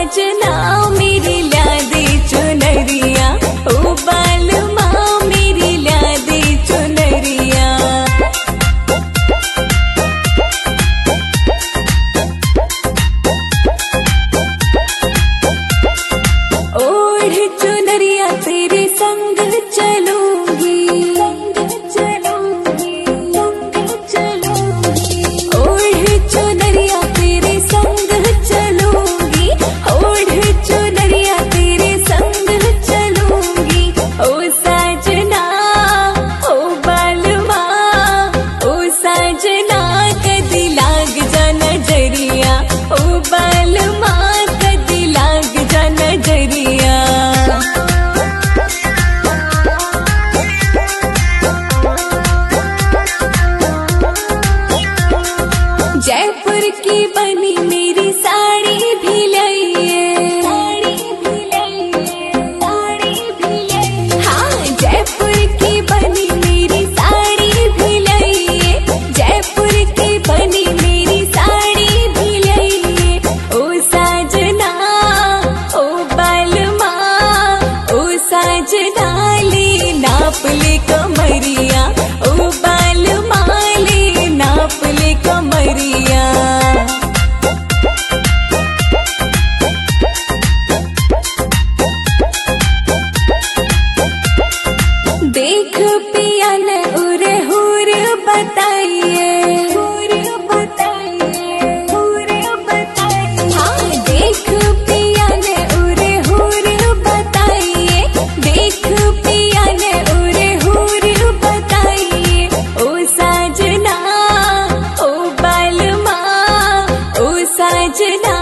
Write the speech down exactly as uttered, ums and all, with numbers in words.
साजना मेरी ल्यादे चुनरिया, ओ बालमा मेरी ल्यादे चुनरिया। ओढ़ चुनरिया तेरे संग चलूंगी, चलूंगी, चलूंगी। ओढ़ चुनरिया तेरे संग चलूंगी, ओढ़ चुनरिया तेरे संग चलूंगी। ओ साजना ओ बालमा, ओ साजना कदी लाग जा नजरिया, ओ बालमा कदी लाग जा नजरिया। जयपुर की बनी मेरी साड़ी भी लाइए, साड़ी भी लाइए, साड़ी भी लाइए। हाँ, जयपुर की बनी मेरी साड़ी भी लाइए, जयपुर की बनी मेरी साड़ी भी लाइए। ओ साजना ओ बालमा, ओ साजना ले नाप ले कमरिया, ओ बालमा ले नाप ले कमरिया। देख पिया ने उरे हुर बताइए, हुर बताइए, हुर बताइए। हाँ, देख पिया ने उरे हुर बताइए, देख पिया ने उरे हुर बताइए। ओ साजना ओ बालमा, ओ साजना